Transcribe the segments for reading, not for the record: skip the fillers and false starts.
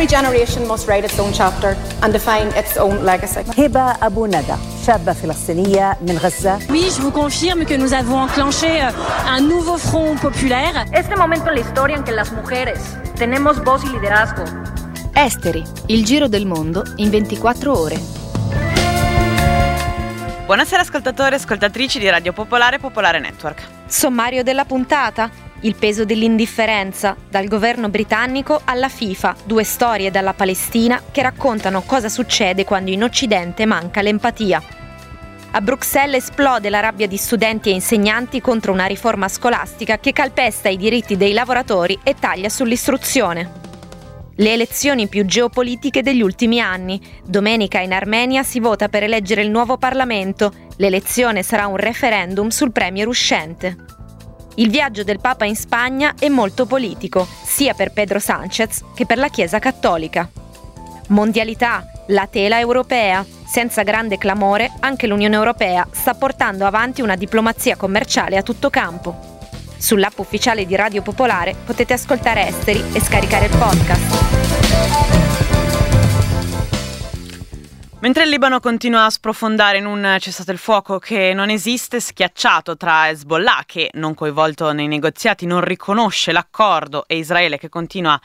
Every generation must write its own chapter and define its own legacy. هبة أبو ندى شابة فلسطينية من غزة. Oui, je vous confirme que nous avons enclenché un nouveau front populaire. Este momento en la historia en que las mujeres tenemos voz y liderazgo. Esteri, il giro del mondo in 24 ore. Buonasera ascoltatori e ascoltatrici di Radio Popolare e Popolare Network. Sommario della puntata: il peso dell'indifferenza, dal governo britannico alla FIFA, 2 storie dalla Palestina che raccontano cosa succede quando in Occidente manca l'empatia. A Bruxelles esplode la rabbia di studenti e insegnanti contro una riforma scolastica che calpesta i diritti dei lavoratori e taglia sull'istruzione. Le elezioni più geopolitiche degli ultimi anni. Domenica in Armenia si vota per eleggere il nuovo Parlamento. L'elezione sarà un referendum sul premier uscente. Il viaggio del Papa in Spagna è molto politico, sia per Pedro Sánchez che per la Chiesa Cattolica. Mondialità, la tela europea. Senza grande clamore, anche l'Unione Europea sta portando avanti una diplomazia commerciale a tutto campo. Sull'app ufficiale di Radio Popolare potete ascoltare Esteri e scaricare il podcast. Mentre il Libano continua a sprofondare in un cessate il fuoco che non esiste, schiacciato tra Hezbollah, che non coinvolto nei negoziati non riconosce l'accordo, e Israele che continua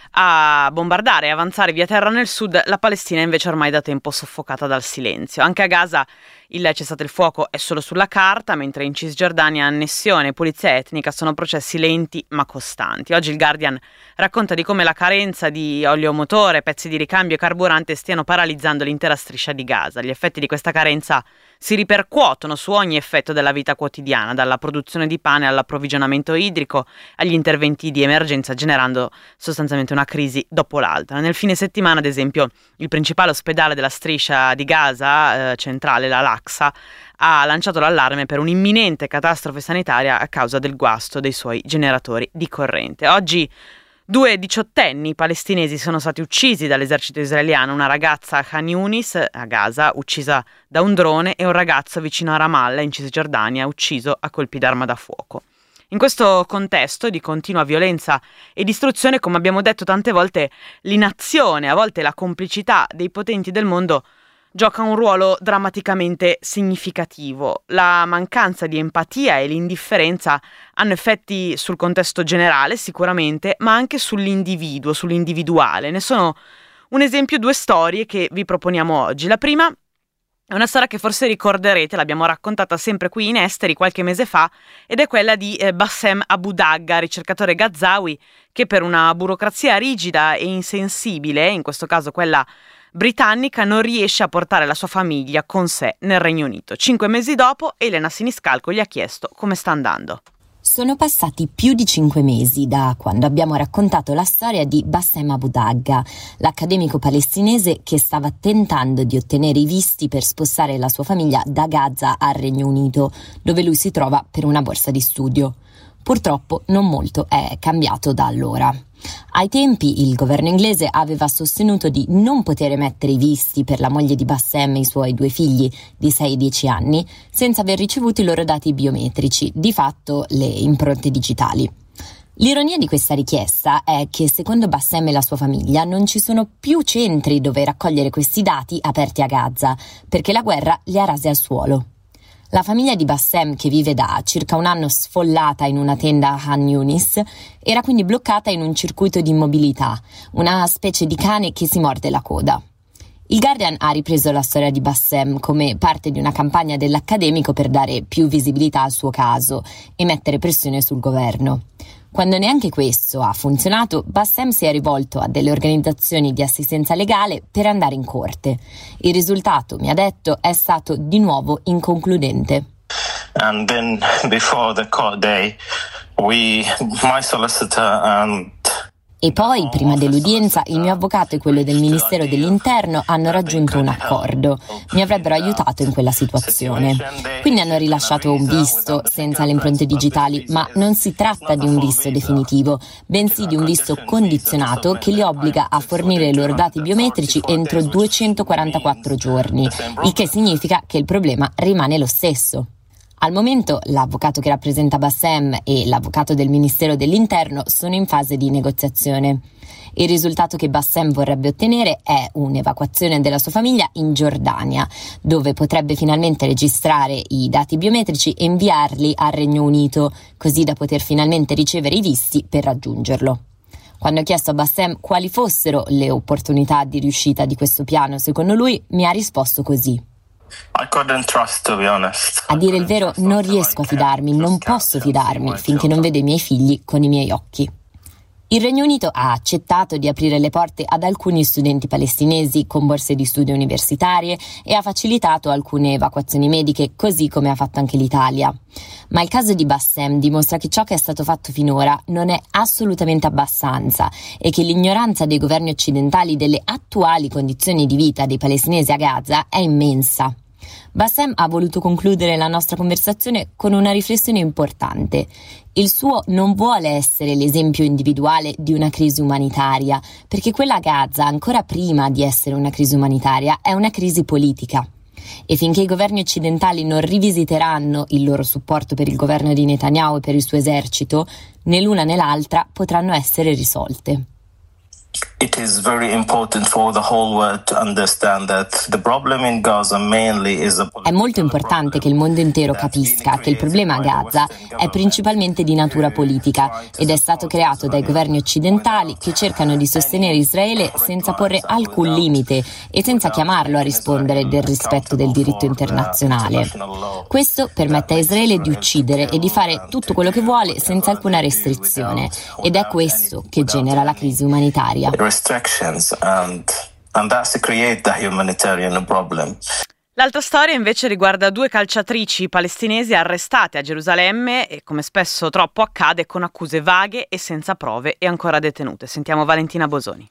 a bombardare e avanzare via terra nel sud, la Palestina è invece ormai da tempo soffocata dal silenzio. Anche a Gaza il cessate il fuoco è solo sulla carta, mentre in Cisgiordania annessione e pulizia etnica sono processi lenti ma costanti. Oggi il Guardian racconta di come la carenza di olio motore, pezzi di ricambio e carburante stiano paralizzando l'intera striscia di Gaza. Gli effetti di questa carenza si ripercuotono su ogni effetto della vita quotidiana, dalla produzione di pane all'approvvigionamento idrico, agli interventi di emergenza, generando sostanzialmente una crisi dopo l'altra. Nel fine settimana, ad esempio, il principale ospedale della striscia di Gaza centrale, l'Al-Aqsa, ha lanciato l'allarme per un'imminente catastrofe sanitaria a causa del guasto dei suoi generatori di corrente. Oggi 2 diciottenni palestinesi sono stati uccisi dall'esercito israeliano, una ragazza a Khan Yunis, a Gaza, uccisa da un drone, e un ragazzo vicino a Ramallah, in Cisgiordania, ucciso a colpi d'arma da fuoco. In questo contesto di continua violenza e distruzione, come abbiamo detto tante volte, l'inazione, a volte la complicità dei potenti del mondo gioca un ruolo drammaticamente significativo. La mancanza di empatia e l'indifferenza hanno effetti sul contesto generale sicuramente, ma anche sull'individuo, sull'individuale. Ne sono un esempio 2 storie che vi proponiamo oggi. La prima è una storia che forse ricorderete, l'abbiamo raccontata sempre qui in Esteri qualche mese fa, ed è quella di Bassem Abu Dagga, ricercatore gazawi che per una burocrazia rigida e insensibile, in questo caso quella britannica, non riesce a portare la sua famiglia con sé nel Regno Unito. 5 mesi dopo, Elena Siniscalco gli ha chiesto come sta andando. Sono passati più di 5 mesi da quando abbiamo raccontato la storia di Bassem Abu Dagga, l'accademico palestinese che stava tentando di ottenere i visti per spostare la sua famiglia da Gaza al Regno Unito, dove lui si trova per una borsa di studio. Purtroppo non molto è cambiato da allora. Ai tempi il governo inglese aveva sostenuto di non poter emettere i visti per la moglie di Bassem e i suoi 2 figli di 6 e 10 anni senza aver ricevuto i loro dati biometrici, di fatto le impronte digitali. L'ironia di questa richiesta è che secondo Bassem e la sua famiglia non ci sono più centri dove raccogliere questi dati aperti a Gaza, perché la guerra li ha rasi al suolo. La famiglia di Bassem, che vive da circa un anno sfollata in una tenda a Khan Yunis, era quindi bloccata in un circuito di immobilità, una specie di cane che si morde la coda. Il Guardian ha ripreso la storia di Bassem come parte di una campagna dell'accademico per dare più visibilità al suo caso e mettere pressione sul governo. Quando neanche questo ha funzionato, Bassem si è rivolto a delle organizzazioni di assistenza legale per andare in corte. Il risultato, mi ha detto, è stato di nuovo inconcludente. And then before the court day, my solicitor E poi, prima dell'udienza, il mio avvocato e quello del Ministero dell'Interno hanno raggiunto un accordo. Mi avrebbero aiutato in quella situazione. Quindi hanno rilasciato un visto senza le impronte digitali, ma non si tratta di un visto definitivo, bensì di un visto condizionato che li obbliga a fornire i loro dati biometrici entro 244 giorni, il che significa che il problema rimane lo stesso. Al momento l'avvocato che rappresenta Bassem e l'avvocato del Ministero dell'Interno sono in fase di negoziazione. Il risultato che Bassem vorrebbe ottenere è un'evacuazione della sua famiglia in Giordania, dove potrebbe finalmente registrare i dati biometrici e inviarli al Regno Unito, così da poter finalmente ricevere i visti per raggiungerlo. Quando ho chiesto a Bassem quali fossero le opportunità di riuscita di questo piano, secondo lui mi ha risposto così. A dire il vero, non riesco a fidarmi, non posso fidarmi finché non vedo i miei figli con i miei occhi. Il Regno Unito ha accettato di aprire le porte ad alcuni studenti palestinesi con borse di studio universitarie e ha facilitato alcune evacuazioni mediche, così come ha fatto anche l'Italia. Ma il caso di Bassem dimostra che ciò che è stato fatto finora non è assolutamente abbastanza e che l'ignoranza dei governi occidentali delle attuali condizioni di vita dei palestinesi a Gaza è immensa. Bassem ha voluto concludere la nostra conversazione con una riflessione importante. Il suo non vuole essere l'esempio individuale di una crisi umanitaria, perché quella a Gaza, ancora prima di essere una crisi umanitaria, è una crisi politica. E finché i governi occidentali non rivisiteranno il loro supporto per il governo di Netanyahu e per il suo esercito, né l'una né l'altra potranno essere risolte. It is very important for the whole world to understand that the problem in Gaza mainly is a È molto importante che il mondo intero capisca che il problema a Gaza è principalmente di natura politica ed è stato creato dai governi occidentali che cercano di sostenere Israele senza porre alcun limite e senza chiamarlo a rispondere del rispetto del diritto internazionale. Questo permette a Israele di uccidere e di fare tutto quello che vuole senza alcuna restrizione ed è questo che genera la crisi umanitaria. restrictions and that's create the humanitarian problem. L'altra storia invece riguarda 2 calciatrici palestinesi arrestate a Gerusalemme e, come spesso troppo accade, con accuse vaghe e senza prove e ancora detenute. Sentiamo Valentina Bosoni.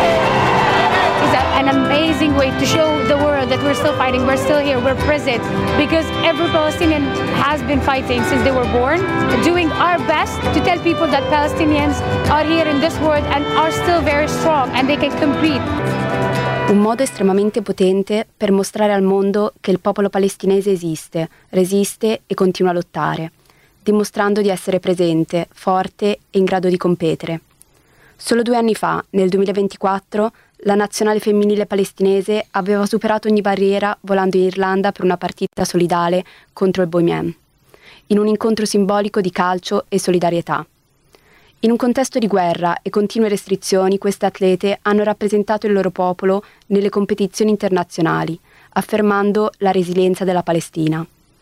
Is an amazing way to show the world that we're still fighting, we're still here, we're present, because every Palestinian has been fighting since they were born, doing our best to tell people that Palestinians are here in this world and are still very strong and they can compete. Un modo estremamente potente per mostrare al mondo che il popolo palestinese esiste, resiste e continua a lottare, dimostrando di essere presente, forte e in grado di competere. Solo 2 anni fa, nel 2024, la nazionale femminile palestinese aveva superato ogni barriera volando in Irlanda per una partita solidale contro il Bohemian, in un incontro simbolico di calcio e solidarietà. In un contesto di guerra e continue restrizioni, queste atlete hanno rappresentato il loro popolo nelle competizioni internazionali, affermando la resilienza della Palestina.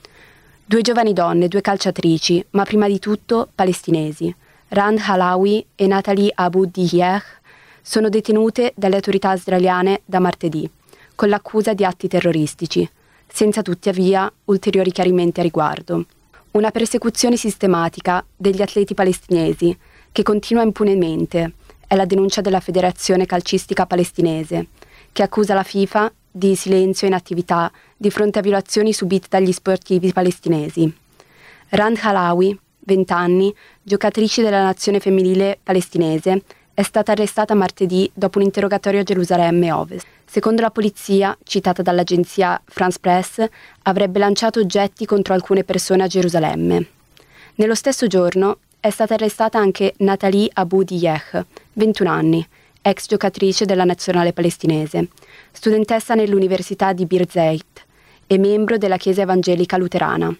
2 giovani donne, 2 calciatrici, ma prima di tutto palestinesi, Rand Halawi e Nathalie Abu Dieh, sono detenute dalle autorità israeliane da martedì, con l'accusa di atti terroristici, senza tuttavia ulteriori chiarimenti a riguardo. Una persecuzione sistematica degli atleti palestinesi, che continua impunemente, è la denuncia della Federazione Calcistica Palestinese, che accusa la FIFA di silenzio e inattività di fronte a violazioni subite dagli sportivi palestinesi. Rand Halawi, 20 anni, giocatrice della nazione femminile palestinese, è stata arrestata martedì dopo un interrogatorio a Gerusalemme Ovest. Secondo la polizia, citata dall'agenzia France Press, avrebbe lanciato oggetti contro alcune persone a Gerusalemme. Nello stesso giorno è stata arrestata anche Nathalie Abu Dieh, 21 anni, ex giocatrice della nazionale palestinese, studentessa nell'Università di Birzeit e membro della Chiesa Evangelica Luterana.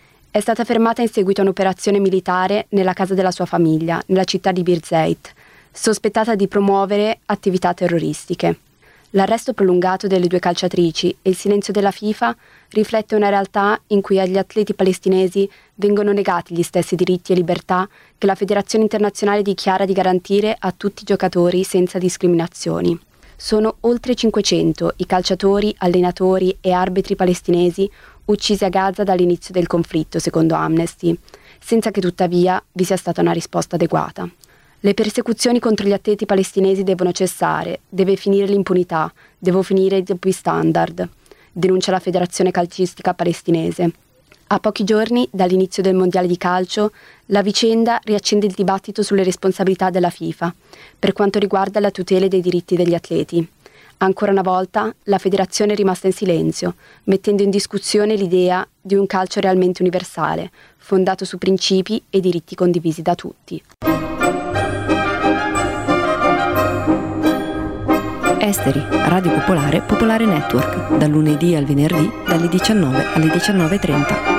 È stata fermata in seguito a un'operazione militare nella casa della sua famiglia, nella città di Birzeit, sospettata di promuovere attività terroristiche. L'arresto prolungato delle 2 calciatrici e il silenzio della FIFA riflette una realtà in cui agli atleti palestinesi vengono negati gli stessi diritti e libertà che la Federazione Internazionale dichiara di garantire a tutti i giocatori senza discriminazioni. Sono oltre 500 i calciatori, allenatori e arbitri palestinesi uccisi a Gaza dall'inizio del conflitto, secondo Amnesty, senza che tuttavia vi sia stata una risposta adeguata. Le persecuzioni contro gli atleti palestinesi devono cessare, deve finire l'impunità, devono finire i doppi standard, denuncia la Federazione Calcistica Palestinese. A pochi giorni dall'inizio del Mondiale di calcio, la vicenda riaccende il dibattito sulle responsabilità della FIFA per quanto riguarda la tutela dei diritti degli atleti. Ancora una volta la federazione è rimasta in silenzio, mettendo in discussione l'idea di un calcio realmente universale, fondato su principi e diritti condivisi da tutti. Esteri, Radio Popolare, Popolare Network, dal lunedì al venerdì, dalle 19 alle 19:30.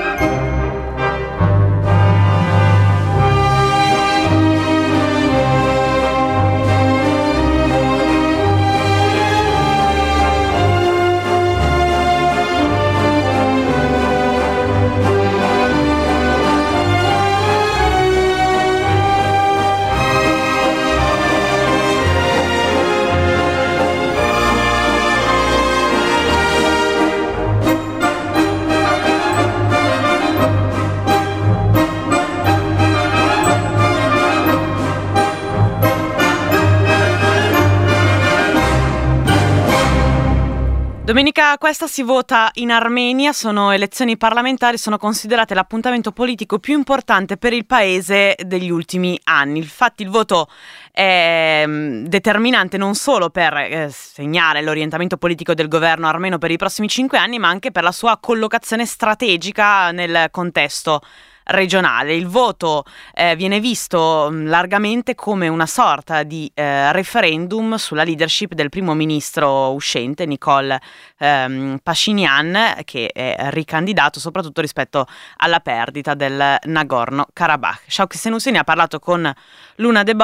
Domenica questa si vota in Armenia, sono elezioni parlamentari, sono considerate l'appuntamento politico più importante per il paese degli ultimi anni. Infatti il voto è determinante non solo per segnare l'orientamento politico del governo armeno per i prossimi 5 anni, ma anche per la sua collocazione strategica nel contesto regionale. Il voto viene visto largamente come una sorta di referendum sulla leadership del primo ministro uscente Nikol Pashinyan, che è ricandidato soprattutto rispetto alla perdita del Nagorno-Karabakh. Shauki Senussi ne ha parlato con Luna De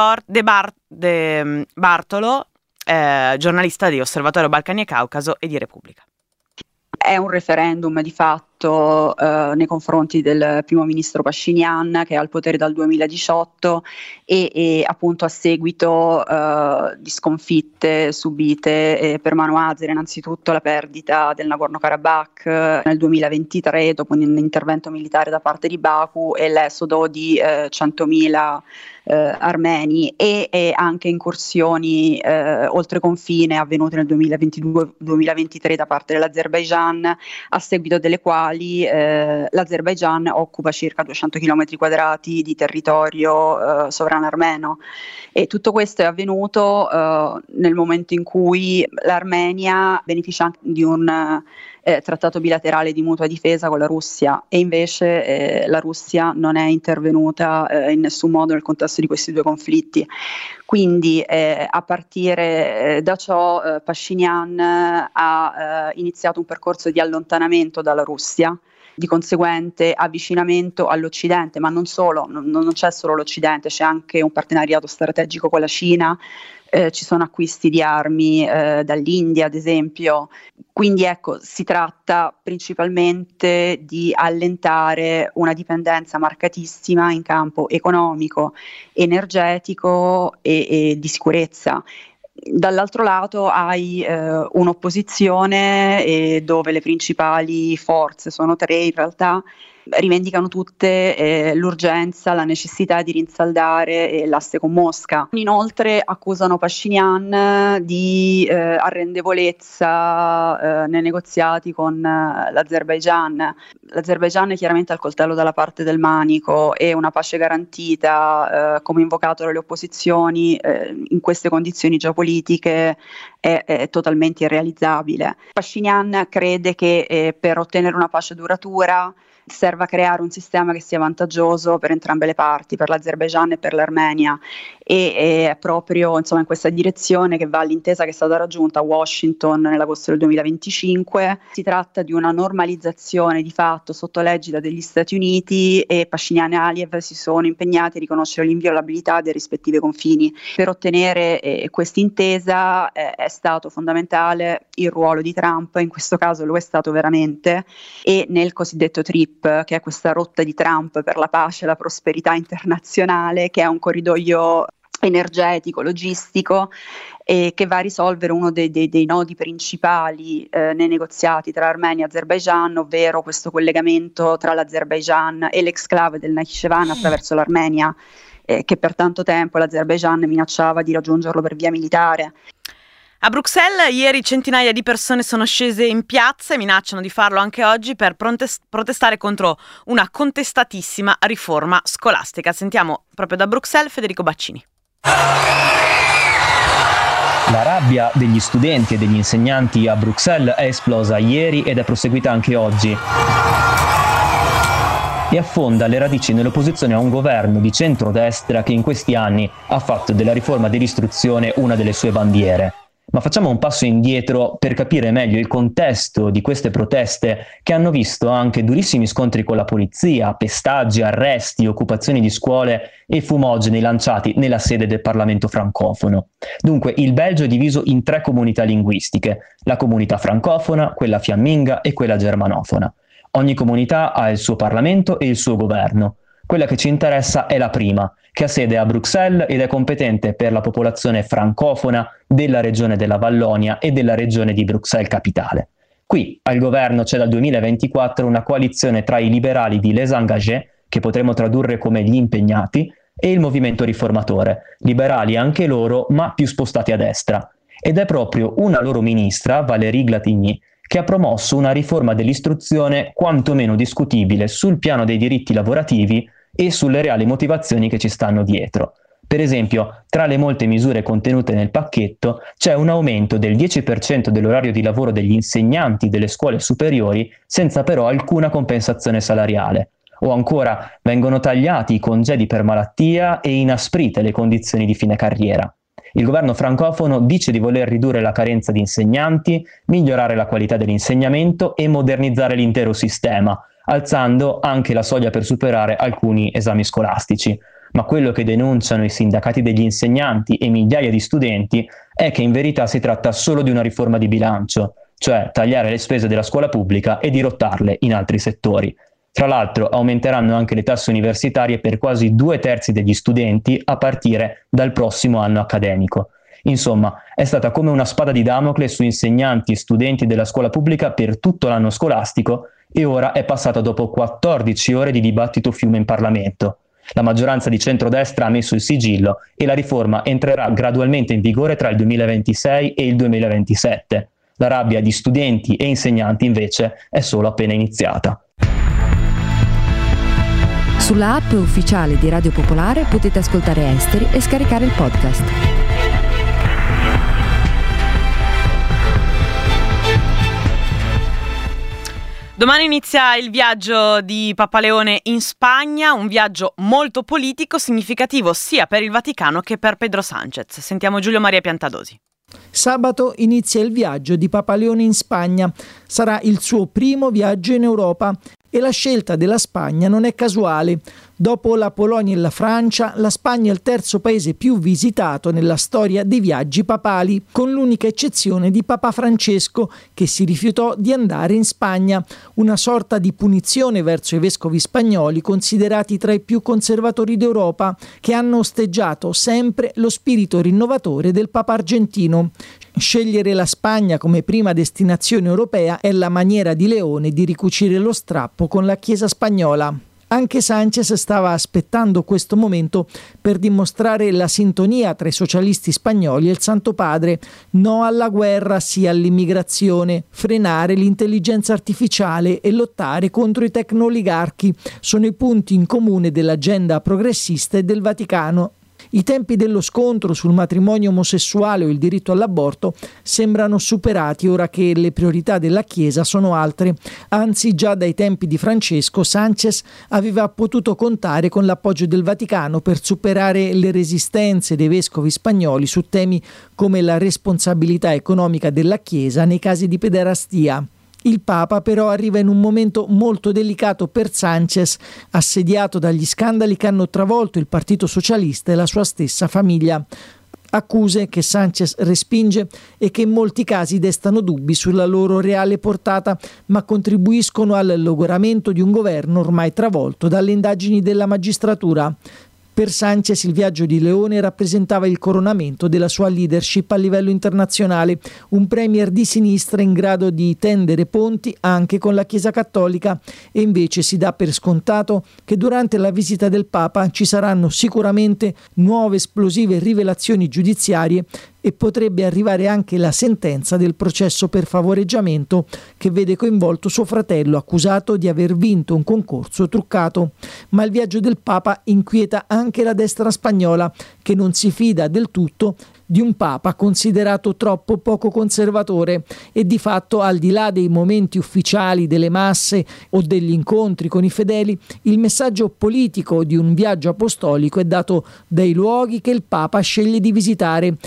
Bartolo, giornalista di Osservatorio Balcani e Caucaso e di Repubblica. È un referendum di fatto nei confronti del primo ministro Pashinyan, che è al potere dal 2018 e appunto a seguito di sconfitte subite per mano azera, innanzitutto la perdita del Nagorno-Karabakh nel 2023 dopo un intervento militare da parte di Baku e l'esodo di 100.000 armeni e anche incursioni oltre confine avvenute nel 2022-2023 da parte dell'Azerbaigian, a seguito delle quali l'Azerbaigian occupa circa 200 km quadrati di territorio sovrano armeno, e tutto questo è avvenuto nel momento in cui l'Armenia beneficia anche di un trattato bilaterale di mutua difesa con la Russia, e invece la Russia non è intervenuta in nessun modo nel contesto di questi due conflitti. Quindi a partire da ciò Pashinyan ha iniziato un percorso di allontanamento dalla Russia, di conseguente avvicinamento all'Occidente, ma non solo, non c'è solo l'Occidente, c'è anche un partenariato strategico con la Cina, ci sono acquisti di armi dall'India ad esempio. Quindi ecco, si tratta principalmente di allentare una dipendenza marcatissima in campo economico, energetico e di sicurezza. Dall'altro lato hai un'opposizione dove le principali forze, sono tre in realtà, rivendicano tutte l'urgenza, la necessità di rinsaldare l'asse con Mosca. Inoltre accusano Pashinyan di arrendevolezza nei negoziati con l'Azerbaigian. L'Azerbaigian è chiaramente al coltello dalla parte del manico e una pace garantita, come invocato dalle opposizioni, in queste condizioni geopolitiche è totalmente irrealizzabile. Pashinyan crede che per ottenere una pace duratura serva creare un sistema che sia vantaggioso per entrambe le parti, per l'Azerbaigian e per l'Armenia, e è proprio in questa direzione che va l'intesa che è stata raggiunta a Washington nell'agosto del 2025. Si tratta di una normalizzazione di fatto sotto l'egida degli Stati Uniti, e Pashinyan e Aliyev si sono impegnati a riconoscere l'inviolabilità dei rispettivi confini. Per ottenere questa intesa è stato fondamentale il ruolo di Trump, in questo caso lo è stato veramente, e nel cosiddetto TRIP, che è questa rotta di Trump per la pace e la prosperità internazionale, che è un corridoio energetico, logistico, che va a risolvere uno dei nodi principali nei negoziati tra Armenia e Azerbaigian, ovvero questo collegamento tra l'Azerbaigian e l'exclave del Nakhchivan attraverso l'Armenia, che per tanto tempo l'Azerbaigian minacciava di raggiungerlo per via militare. A Bruxelles ieri centinaia di persone sono scese in piazza e minacciano di farlo anche oggi per protestare contro una contestatissima riforma scolastica. Sentiamo proprio da Bruxelles Federico Baccini. La rabbia degli studenti e degli insegnanti a Bruxelles è esplosa ieri ed è proseguita anche oggi e affonda le radici nell'opposizione a un governo di centrodestra che in questi anni ha fatto della riforma dell'istruzione una delle sue bandiere. Ma facciamo un passo indietro per capire meglio il contesto di queste proteste che hanno visto anche durissimi scontri con la polizia, pestaggi, arresti, occupazioni di scuole e fumogeni lanciati nella sede del Parlamento francofono. Dunque, il Belgio è diviso in 3 comunità linguistiche: la comunità francofona, quella fiamminga e quella germanofona. Ogni comunità ha il suo Parlamento e il suo governo. Quella che ci interessa è la prima, che ha sede a Bruxelles ed è competente per la popolazione francofona della regione della Vallonia e della regione di Bruxelles Capitale. Qui al governo c'è dal 2024 una coalizione tra i liberali di Les Engagés, che potremmo tradurre come gli impegnati, e il movimento riformatore, liberali anche loro ma più spostati a destra. Ed è proprio una loro ministra, Valérie Glatigny, che ha promosso una riforma dell'istruzione quantomeno discutibile sul piano dei diritti lavorativi e sulle reali motivazioni che ci stanno dietro. Per esempio, tra le molte misure contenute nel pacchetto c'è un aumento del 10% dell'orario di lavoro degli insegnanti delle scuole superiori senza però alcuna compensazione salariale. O ancora, vengono tagliati i congedi per malattia e inasprite le condizioni di fine carriera. Il governo francofono dice di voler ridurre la carenza di insegnanti, migliorare la qualità dell'insegnamento e modernizzare l'intero sistema, alzando anche la soglia per superare alcuni esami scolastici. Ma quello che denunciano i sindacati degli insegnanti e migliaia di studenti è che in verità si tratta solo di una riforma di bilancio, cioè tagliare le spese della scuola pubblica e dirottarle in altri settori. Tra l'altro aumenteranno anche le tasse universitarie per quasi 2/3 degli studenti a partire dal prossimo anno accademico. Insomma, è stata come una spada di Damocle su insegnanti e studenti della scuola pubblica per tutto l'anno scolastico e ora è passata dopo 14 ore di dibattito fiume in Parlamento. La maggioranza di centrodestra ha messo il sigillo e la riforma entrerà gradualmente in vigore tra il 2026 e il 2027. La rabbia di studenti e insegnanti invece è solo appena iniziata. Sulla app ufficiale di Radio Popolare potete ascoltare Esteri e scaricare il podcast. Domani inizia il viaggio di Papa Leone in Spagna, un viaggio molto politico, significativo sia per il Vaticano che per Pedro Sánchez. Sentiamo Giulio Maria Piantadosi. Sabato inizia il viaggio di Papa Leone in Spagna. Sarà il suo primo viaggio in Europa e la scelta della Spagna non è casuale. Dopo la Polonia e la Francia, la Spagna è il terzo paese più visitato nella storia dei viaggi papali, con l'unica eccezione di Papa Francesco, che si rifiutò di andare in Spagna, una sorta di punizione verso i vescovi spagnoli considerati tra i più conservatori d'Europa, che hanno osteggiato sempre lo spirito rinnovatore del Papa argentino. Scegliere la Spagna come prima destinazione europea è la maniera di Leone di ricucire lo strappo con la Chiesa spagnola. Anche Sánchez stava aspettando questo momento per dimostrare la sintonia tra i socialisti spagnoli e il Santo Padre. No alla guerra, sì all'immigrazione, frenare l'intelligenza artificiale e lottare contro i tecno-oligarchi sono i punti in comune dell'agenda progressista e del Vaticano. I tempi dello scontro sul matrimonio omosessuale o il diritto all'aborto sembrano superati ora che le priorità della Chiesa sono altre. Anzi, già dai tempi di Francesco, Sánchez aveva potuto contare con l'appoggio del Vaticano per superare le resistenze dei vescovi spagnoli su temi come la responsabilità economica della Chiesa nei casi di pederastia. Il Papa però arriva in un momento molto delicato per Sánchez, assediato dagli scandali che hanno travolto il Partito Socialista e la sua stessa famiglia. Accuse che Sánchez respinge e che in molti casi destano dubbi sulla loro reale portata, ma contribuiscono al logoramento di un governo ormai travolto dalle indagini della magistratura. Per Sánchez il viaggio di Leone rappresentava il coronamento della sua leadership a livello internazionale, un premier di sinistra in grado di tendere ponti anche con la Chiesa Cattolica, e invece si dà per scontato che durante la visita del Papa ci saranno sicuramente nuove esplosive rivelazioni giudiziarie e potrebbe arrivare anche la sentenza del processo per favoreggiamento che vede coinvolto suo fratello accusato di aver vinto un concorso truccato. Ma il viaggio del Papa inquieta anche la destra spagnola, che non si fida del tutto di un Papa considerato troppo poco conservatore e di fatto, al di là dei momenti ufficiali delle masse o degli incontri con i fedeli, il messaggio politico di un viaggio apostolico è dato dai luoghi che il Papa sceglie di visitare, e Leone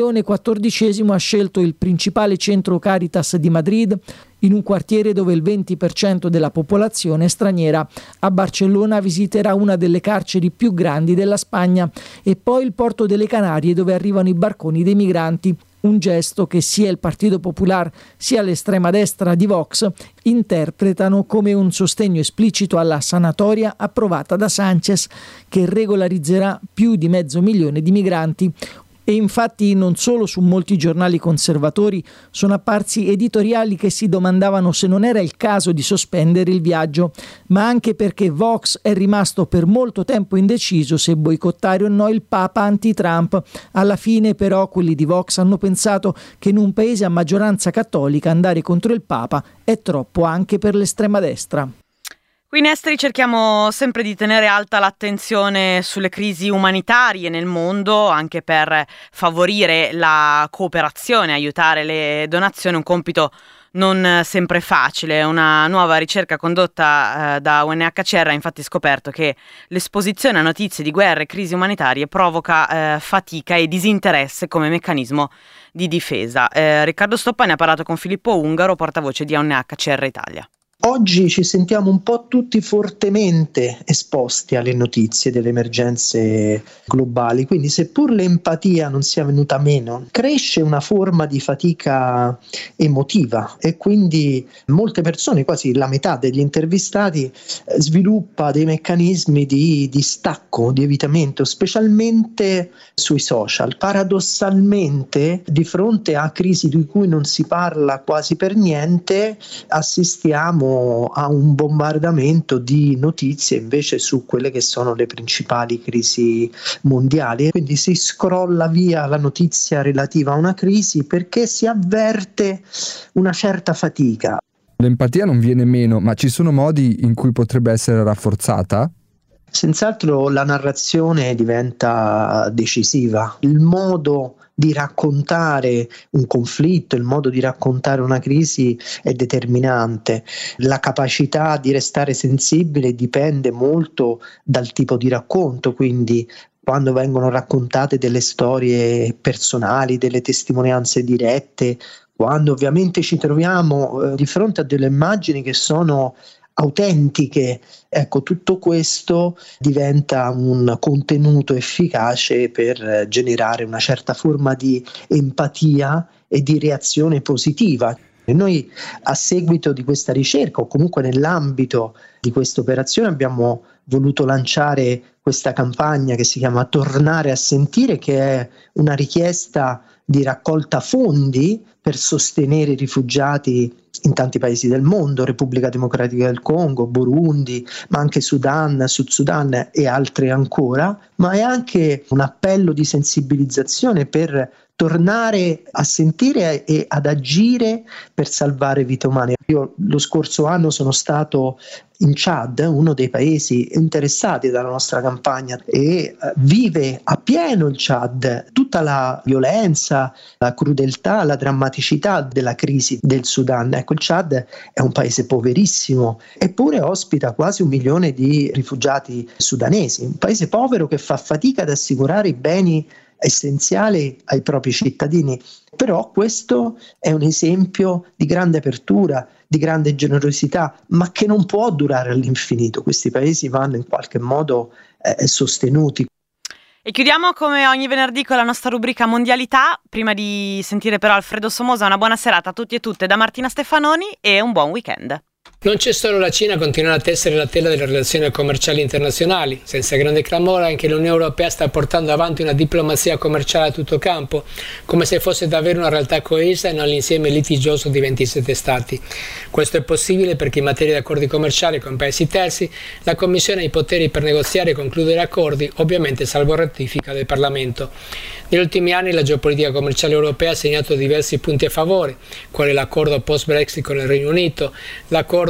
Leone XIV ha scelto il principale centro Caritas di Madrid, in un quartiere dove il 20% della popolazione è straniera. A Barcellona visiterà una delle carceri più grandi della Spagna e poi il porto delle Canarie, dove arrivano i barconi dei migranti. Un gesto che sia il Partito Popular sia l'estrema destra di Vox interpretano come un sostegno esplicito alla sanatoria approvata da Sánchez, che regolarizzerà più di 500.000 di migranti. E infatti non solo su molti giornali conservatori sono apparsi editoriali che si domandavano se non era il caso di sospendere il viaggio, ma anche perché Vox è rimasto per molto tempo indeciso se boicottare o no il Papa anti-Trump. Alla fine però quelli di Vox hanno pensato che in un paese a maggioranza cattolica andare contro il Papa è troppo anche per l'estrema destra. Qui in Esteri cerchiamo sempre di tenere alta l'attenzione sulle crisi umanitarie nel mondo, anche per favorire la cooperazione, aiutare le donazioni, un compito non sempre facile. Una nuova ricerca condotta da UNHCR ha infatti scoperto che l'esposizione a notizie di guerre e crisi umanitarie provoca fatica e disinteresse come meccanismo di difesa. Riccardo Stoppa ne ha parlato con Filippo Ungaro, portavoce di UNHCR Italia. Oggi ci sentiamo un po' tutti fortemente esposti alle notizie delle emergenze globali, quindi seppur l'empatia non sia venuta meno, cresce una forma di fatica emotiva e quindi molte persone, quasi la metà degli intervistati, sviluppa dei meccanismi di distacco, di evitamento, specialmente sui social. Paradossalmente, di fronte a crisi di cui non si parla quasi per niente, assistiamo a un bombardamento di notizie invece su quelle che sono le principali crisi mondiali, quindi si scrolla via la notizia relativa a una crisi perché si avverte una certa fatica. L'empatia non viene meno, ma ci sono modi in cui potrebbe essere rafforzata? Senz'altro la narrazione diventa decisiva, il modo di raccontare un conflitto, il modo di raccontare una crisi è determinante. La capacità di restare sensibile dipende molto dal tipo di racconto, quindi quando vengono raccontate delle storie personali, delle testimonianze dirette, quando ovviamente ci troviamo di fronte a delle immagini che sono autentiche, ecco, tutto questo diventa un contenuto efficace per generare una certa forma di empatia e di reazione positiva. E noi, a seguito di questa ricerca o comunque nell'ambito di questa operazione, abbiamo voluto lanciare questa campagna che si chiama Tornare a sentire, che è una richiesta di raccolta fondi per sostenere i rifugiati in tanti paesi del mondo, Repubblica Democratica del Congo, Burundi, ma anche Sudan, Sud Sudan e altri ancora, ma è anche un appello di sensibilizzazione per tornare a sentire e ad agire per salvare vite umane. Io lo scorso anno sono stato in Chad, uno dei paesi interessati dalla nostra campagna, e vive a pieno il Chad tutta la violenza, la crudeltà, la drammaticità della crisi del Sudan. Ecco, il Chad è un paese poverissimo, eppure ospita quasi 1 milione di rifugiati sudanesi, un paese povero che fa fatica ad assicurare i beni essenziali ai propri cittadini. Però questo è un esempio di grande apertura, di grande generosità, ma che non può durare all'infinito. Questi paesi vanno in qualche modo sostenuti. E chiudiamo come ogni venerdì con la nostra rubrica Mondialità. Prima di sentire però Alfredo Somoza, una buona serata a tutti e tutte da Martina Stefanoni e un buon weekend. Non c'è solo la Cina a continuare a tessere la tela delle relazioni commerciali internazionali. Senza grande clamore anche l'Unione Europea sta portando avanti una diplomazia commerciale a tutto campo, come se fosse davvero una realtà coesa e non l'insieme litigioso di 27 stati. Questo è possibile perché in materia di accordi commerciali con paesi terzi la Commissione ha i poteri per negoziare e concludere accordi, ovviamente salvo ratifica del Parlamento. Negli ultimi anni la geopolitica commerciale europea ha segnato diversi punti a favore, quali l'accordo post-Brexit con il Regno Unito, l'accordo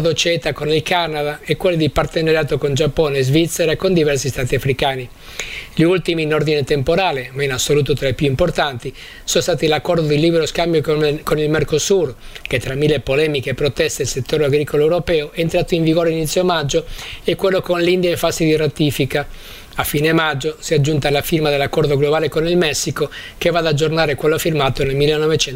l'accordo CETA con il Canada e quelli di partenariato con Giappone, Svizzera e con diversi stati africani. Gli ultimi in ordine temporale, ma in assoluto tra i più importanti, sono stati l'accordo di libero scambio con il Mercosur, che tra mille polemiche e proteste del settore agricolo europeo è entrato in vigore inizio maggio, e quello con l'India in fase di ratifica. A fine maggio si è aggiunta la firma dell'accordo globale con il Messico, che va ad aggiornare quello firmato nel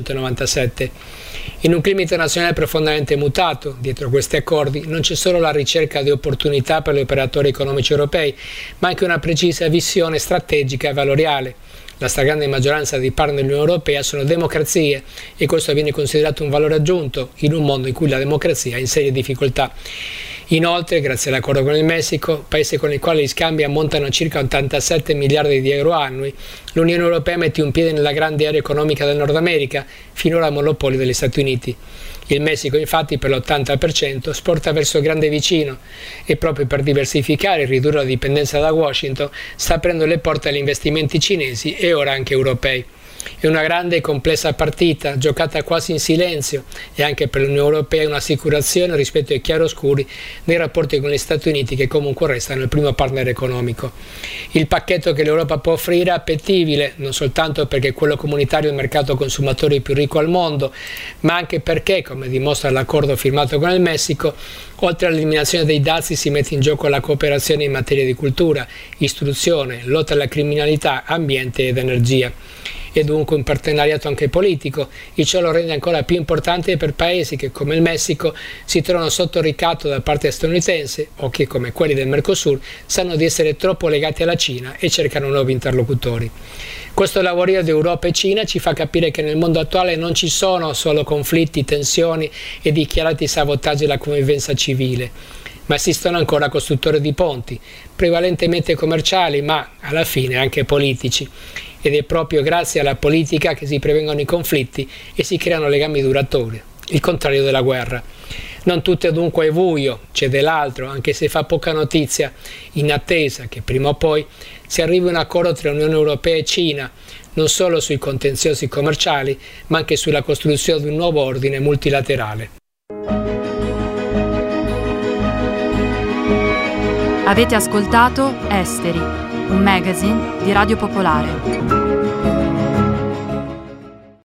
1997. In un clima internazionale profondamente mutato, dietro questi accordi non c'è solo la ricerca di opportunità per gli operatori economici europei, ma anche una precisa visione strategica e valoriale. La stragrande maggioranza dei partner dell'Unione Europea sono democrazie, e questo viene considerato un valore aggiunto in un mondo in cui la democrazia è in serie difficoltà. Inoltre, grazie all'accordo con il Messico, paese con il quale gli scambi ammontano a circa 87 miliardi di euro annui, l'Unione Europea mette un piede nella grande area economica del Nord America, finora a monopolio degli Stati Uniti. Il Messico, infatti, per l'80% esporta verso il grande vicino, e proprio per diversificare e ridurre la dipendenza da Washington sta aprendo le porte agli investimenti cinesi e ora anche europei. È una grande e complessa partita, giocata quasi in silenzio, e anche per l'Unione Europea è un'assicurazione rispetto ai chiaroscuri nei rapporti con gli Stati Uniti, che comunque restano il primo partner economico. Il pacchetto che l'Europa può offrire è appetibile, non soltanto perché quello comunitario è il mercato consumatori più ricco al mondo, ma anche perché, come dimostra l'accordo firmato con il Messico, oltre all'eliminazione dei dazi si mette in gioco la cooperazione in materia di cultura, istruzione, lotta alla criminalità, ambiente ed energia. E dunque un partenariato anche politico, e ciò lo rende ancora più importante per paesi che, come il Messico, si trovano sotto ricatto da parte statunitense, o che, come quelli del Mercosur, sanno di essere troppo legati alla Cina e cercano nuovi interlocutori. Questo lavorio di Europa e Cina ci fa capire che nel mondo attuale non ci sono solo conflitti, tensioni e dichiarati sabotaggi alla convivenza civile, ma esistono ancora costruttori di ponti, prevalentemente commerciali, ma alla fine anche politici. Ed è proprio grazie alla politica che si prevengono i conflitti e si creano legami duraturi, il contrario della guerra. Non tutto è dunque buio, c'è dell'altro, anche se fa poca notizia, in attesa che prima o poi si arrivi a un accordo tra Unione Europea e Cina, non solo sui contenziosi commerciali, ma anche sulla costruzione di un nuovo ordine multilaterale. Avete ascoltato Esteri, un magazine di Radio Popolare.